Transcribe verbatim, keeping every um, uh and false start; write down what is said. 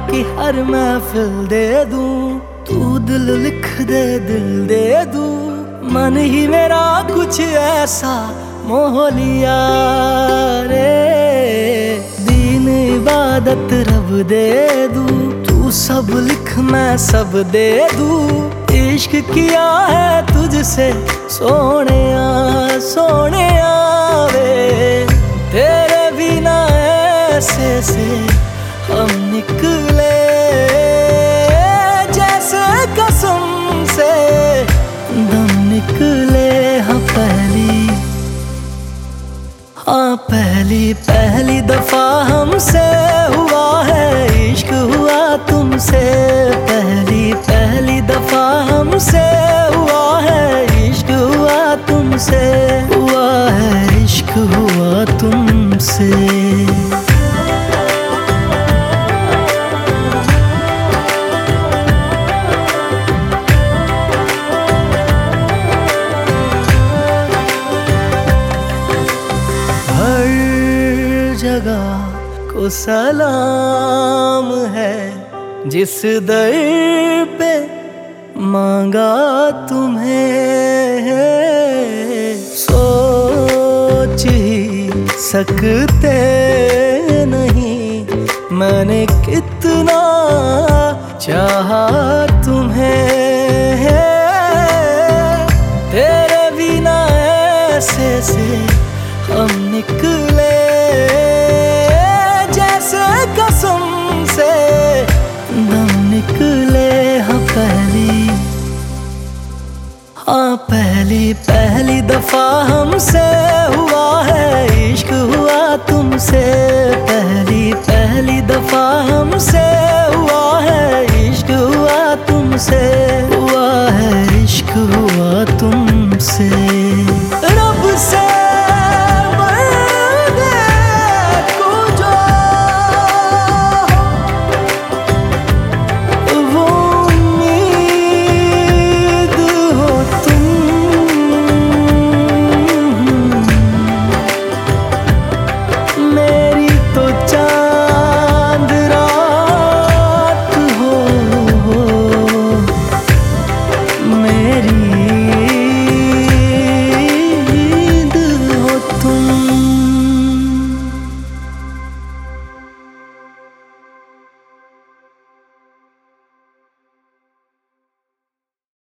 कि हर महफिल दे दूं, तू दिल लिख दे दिल दे दूं। मन ही मेरा कुछ ऐसा मोह लिया रे, दीन इबादत रब दे दूं, तू सब लिख मैं सब दे दूं। इश्क किया है तुझसे सोने आ सोने आवे, तेरे बिना ऐसे से हम निकले जैसे कसम से दम निकले। हाँ पहली हाँ पहली पहली दफा हमसे हुआ है इश्क, हुआ तुमसे पहली पहली दफा हमसे हुआ है इश्क, हुआ तुमसे हुआ है इश्क, हुआ तुमसे। जगह को सलाम है, जिस दर पे मांगा तुम्हें सोच ही सकते नहीं मैंने कितना चाहा तुम्हें। तेरे बिना ऐसे से हम निकले जैसे कसम से दम निकले। हाँ पहली हाँ पहली पहली दफा हमसे हुआ है इश्क, हुआ तुमसे पहली पहली दफा हमसे हुआ है इश्क, हुआ तुमसे।